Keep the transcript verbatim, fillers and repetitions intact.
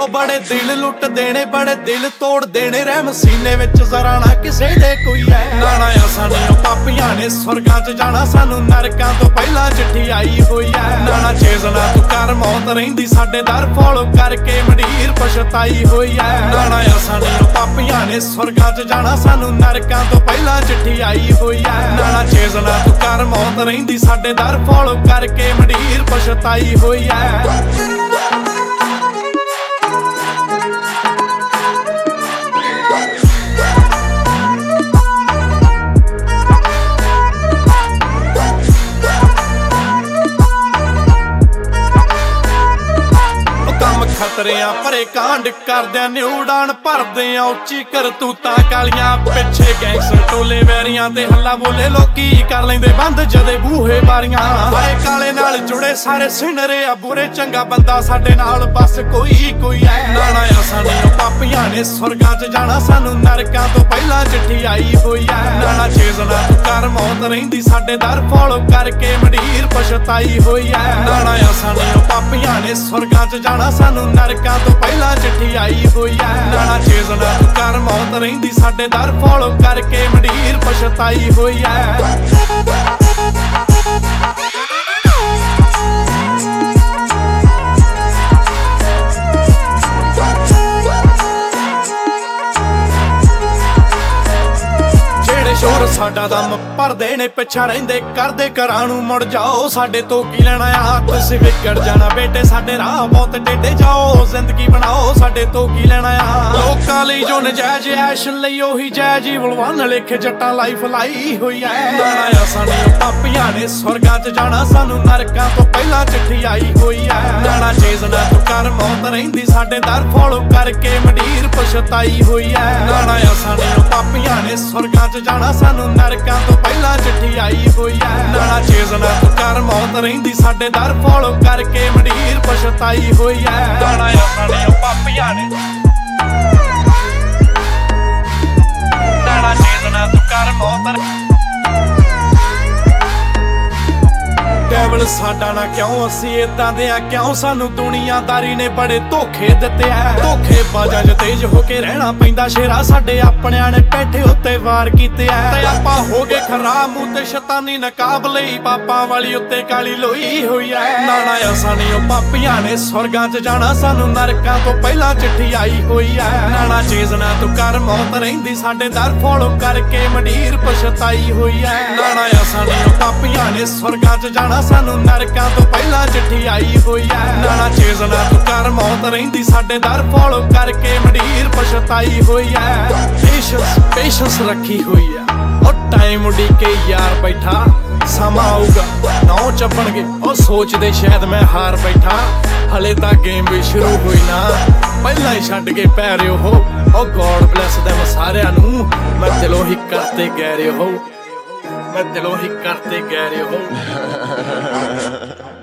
ਉਹ ਬੜੇ ਦਿਲ ਲੁੱਟ ਦੇਣੇ ਬੜੇ ਦਿਲ ਤੋੜ ਦੇਣੇ ਰਹਿਮ ਸੀਨੇ ਵਿੱਚ ਜ਼ਰਾ ਨਾ ਕਿਸੇ ਦੇ ਕੋਈ ਐ। ਨਾਣਾ ਆ ਸਾਡੀਆਂ ਪਾਪੀਆਂ ਨੇ ਸਵਰਗਾਂ 'ਚ ਜਾਣਾ ਸਾਨੂੰ ਨਰਕਾਂ ਤੋਂ ਪਹਿਲਾਂ ਚਿੱਠੀ ਆਈ ਹੋਈ ਐ। ਨਾਣਾ ਚੇਜ਼ਣਾ ਤੂੰ ਕਰ ਮੌਤ ਰਹਿੰਦੀ ਸਾਡੇ ਦਰ ਫੋਲੋ ਕਰਕੇ ਮੰਡੀਰ ਪਛਤਾਈ ਹੋਈ ਐ। ਨਾਣਾ ਆ ਸਾਡੀਆਂ ਪਾਪੀਆਂ ਨੇ ਸਵਰਗਾਂ 'ਚ ਜਾਣਾ ਸਾਨੂੰ ਨਰਕਾਂ ਤੋਂ ਪਹਿਲਾਂ ਚਿੱਠੀ ਆਈ ਹੋਈ ਐ। ਨਾਣਾ ਚੇਜ਼ਣਾ ਤੂੰ ਕਰ ਮੌਤ ਰਹਿੰਦੀ ਸਾਡੇ ਦਰ ਫੋਲੋ ਕਰਕੇ ਮੰਡੀਰ ਪਛਤਾਈ ਹੋਈ ਐ। ਖਤਰਿਆਂ ਭਰੇ ਕਾਂਡ ਕਰਦਿਆਂ ਨੇ ਉਡਾਨ ਭਰਦੇ ਆ ਉੱਚੀ ਕਰਤੂਤਾਂ ਕਾਲੀਆਂ ਪਿੱਛੇ ਗੈਂਗਸਟਰ ਟੋਲੇ ਵੈਰੀਆਂ ਤੇ ਹੱਲਾ ਬੋਲੇ ਲੋਕੀ ਕਰ ਲੈਂਦੇ ਬੰਦ ਜਦੇ ਬੂਹੇ ਬਾਰੀਆਂ। ਹਾਏ ਕਾਲੇ ਨਾਲ ਜੁੜੇ ਸਾਰੇ ਸਿਨਰੇ ਆ ਬੁਰੇ ਚੰਗਾ ਬੰਦਾ ਸਾਡੇ ਨਾਲ ਬਸ ਕੋਈ ਕੋਈ ਐ। ਨਾਣਾ ਆ ਸਾਡੀਆਂ ਪਾਪੀਆਂ ਨੇ ਸਵਰਗਾਂ 'ਚ ਜਾਣਾ ਸਾਨੂੰ ਨਰਕਾਂ ਤੋਂ ਪਹਿਲਾਂ ਚਿੱਠੀ ਆਈ ਹੋਈ ਐ। ਨਾਣਾ ਚੇਜ਼ਣਾ ਤੂੰ ਕਰ ਮੌਤ ਰਹਿੰਦੀ ਸਾਡੇ ਦਰ ਫੋਲੋ ਕਰਕੇ ਮੰਡੀਰ ਪਛਤਾਈ ਹੋਈ ਐ। ਨਾਣਾ ਆ ਸਾਡੀਆਂ ਪਾਪੀਆਂ ਨੇ ਸਵਰਗਾਂ 'ਚ ਜਾਣਾ ਸਾਨੂੰ ਨਰਕਾਂ ਤੋਂ ਪਹਿਲਾਂ ਚਿੱਠੀ ਆਈ ਹੋਈ ਐ। ਨਾਣਾ ਚੇਜ਼ਣਾ ਤੂੰ ਕਰ ਮੌਤ ਰਹਿੰਦੀ ਸਾਡੇ ਦਰ ਫੋਲੋ ਕਰਕੇ ਮੰਡੀਰ ਪਛਤਾਈ ਹੋਈ ਐ। ਸ਼ੋਰ ਸਾਡਾ ਦਮ ਭਰਦੇ ਨੇ ਪਿੱਛਾ ਰਹਿੰਦੇ ਕਰਦੇ ਘਰਾਂ ਨੂੰ ਮੁੜ ਜਾਓ ਸਾਡੇ ਤੋਂ ਕੀ ਲੈਣਾ ਆ। ਤੁਸੀਂ ਵਿਗੜ ਜਾਣਾ ਬੇਟੇ ਸਾਡੇ ਰਾਹ ਬਹੁਤ ਟੇਢੇ ਜਾਓ ਜ਼ਿੰਦਗੀ ਬਣਾਓ ਸਾਡੇ ਤੋਂ ਕੀ ਲੈਣਾ ਆ। ਲੋਕਾਂ ਲਈ ਜੋ ਨਜਾਇਜ਼ ਐਸ਼ ਲਈ ਉਹੀ ਜਾਇਜ਼ ਹੀ ਬਲਵਾਨ ਲਿਖ ਜੱਟਾਂ ਲਾਈਫ ਲਾਈ ਹੋਈ ਐ। ਨਾਣਾ ਆ ਸਾਡੀਆਂ ਪਾਪੀਆਂ ਨੇ ਸਵਰਗਾਂ 'ਚ ਜਾਣਾ ਸਾਨੂੰ ਨਰਕਾਂ ਤੋਂ ਪਹਿਲਾਂ ਚਿੱਠੀ ਆਈ ਹੋਈ ਐ। ਨਾਣਾ ਚੇਜ਼ਣਾ ਤੂੰ ਕਰ ਮੌਤ ਰਹਿੰਦੀ ਸਾਡੇ ਦਰ ਫੋਲੋ ਕਰਕੇ ਮੰਡੀਰ ਪਛਤਾਈ ਹੋਈ ਐ। ਨਾਣਾ ਆ ਸਾਡੀਆਂ ਪਾਪੀਆਂ ਨੇ ਸਵਰਗਾਂ 'ਚ ਜਾਣਾ ਸਾਨੂੰ ਨਰਕਾਂ ਤੋਂ ਪਹਿਲਾਂ ਚਿੱਠੀ ਆਈ ਹੋਈ ਐ। ਨਾਣਾ ਚੇਜ਼ਣਾ ਤੂੰ ਕਰ ਮੌਤ ਰਹਿੰਦੀ ਸਾਡੇ ਦਰ ਫੋਲੋ ਕਰਕੇ ਮੰਡੀਰ ਪਛਤਾਈ ਹੋਈ ਐ। ਨਾਣਾ ਆ ਸਾਡੀਆਂ ਪਾਪੀਆਂ ਨੇ ਨਾਣਾ ਚੇਜ਼ਣਾ ਤੂੰ ਕਰ ਮੌਤ ਕੇਵਲ ਸਾਡਾ ਨਾ ਕਿਉਂ ਅਸੀਂ ਏਦਾਂ ਦੇ ਆ ਕਿਉਂ ਸਾਨੂੰ ਦੁਨੀਆਦਾਰੀ ਨੇ ਬੜੇ ਧੋਖੇ ਦਿੱਤੇ ਐ। ਧੋਖੇ ਬਾਜਾਂ 'ਚ ਤੇਜ਼ ਹੋ ਕੇ ਰਹਿਣਾ ਪੈਂਦਾ ਸ਼ੇਰਾ ਸਾਡੇ ਆਪਣਿਆਂ ਨੇ ਪੈਠੇ ਉੱਤੇ ਵਾਰ ਕੀਤੇ ਐ। ਤੇ ਆਪਾਂ ਹੋ ਗਏ ਖਰਾਬ ਮੂੰਹ ਤੇ ਸ਼ੈਤਾਨੀ ਨਕਾਬ ਲਈ ਪਾਪਾਂ ਵਾਲੀ ਉੱਤੇ ਕਾਲੀ ਲੋਈ ਹੋਈ ਐ। ਨਾਣਾ ਆ ਸਾਡੀਆਂ ਪਾਪੀਆਂ ਨੇ ਸਵਰਗਾਂ 'ਚ ਜਾਣਾ ਸਾਨੂੰ ਨਰਕਾਂ ਤੋਂ ਪਹਿਲਾਂ ਚਿੱਠੀ ਆਈ ਹੋਈ ਐ। ਨਾਣਾ ਚੇਜ਼ਣਾ ਤੂੰ ਕਰ ਮੌਤ ਰਹਿੰਦੀ ਸਾਡੇ ਦਰ ਫੋਲੋ ਕਰਕੇ ਮੰਡੀਰ ਪਛਤਾਈ ਹੋਈ ਐ। ਨਾਣਾ ਆ ਸਾਡੀਆਂ ਪਾਪੀਆਂ ਨੇ ਸਵਰਗਾਂ 'ਚ ਜਾਣਾ ਸਾਨੂੰ ਨਰਕਾਂ ਤੋਂ ਪਹਿਲਾਂ ਚਿੱਠੀ ਆਈ ਹੋਈ ਐ। ਨਾਣਾ ਚੇਜ਼ਣਾ ਤੂੰ ਕਰ ਮੌਤ ਰਹਿੰਦੀ ਸਾਡੇ ਦਰ ਫੋਲੋ ਕਰਕੇ ਮੰਡੀਰ ਪਛਤਾਈ ਹੋਈ ਐ। ਪੇਸ਼ੈਂਸ ਪੇਸ਼ੈਂਸ ਰੱਖੀ ਹੋਈ ਐ ਉਹ ਟਾਈਮ ਉਡੀਕੇ ਯਾਰ ਬੈਠਾ ਸਮਾਂ ਆਊਗਾ ਨੌ ਚੱਪਣਗੇ ਉਹ ਸੋਚਦੇ ਸ਼ਾਇਦ ਮੈਂ ਹਾਰ ਬੈਠਾ। ਹਲੇ ਤਾਂ ਗੇਮ ਵੀ ਸ਼ੁਰੂ ਹੋਈ ਨਾ ਪਹਿਲਾਂ ਹੀ ਛੱਡ ਕੇ ਪੈ ਰਹੇ ਹੋ। ਉਹ ਗੋਡ ਬਲੈਸ them ਸਾਰਿਆਂ ਨੂੰ ਮੈਂ ਦਿਲੋਂ ਹੀ ਕਰਤੇ ਗਹਿ ਰਹੇ ਹੋ ਮੈਂ ਦਿਲੋਂ ਹੀ ਕਰਤੇ ਗਹਿ ਰਹੇ ਹੋ।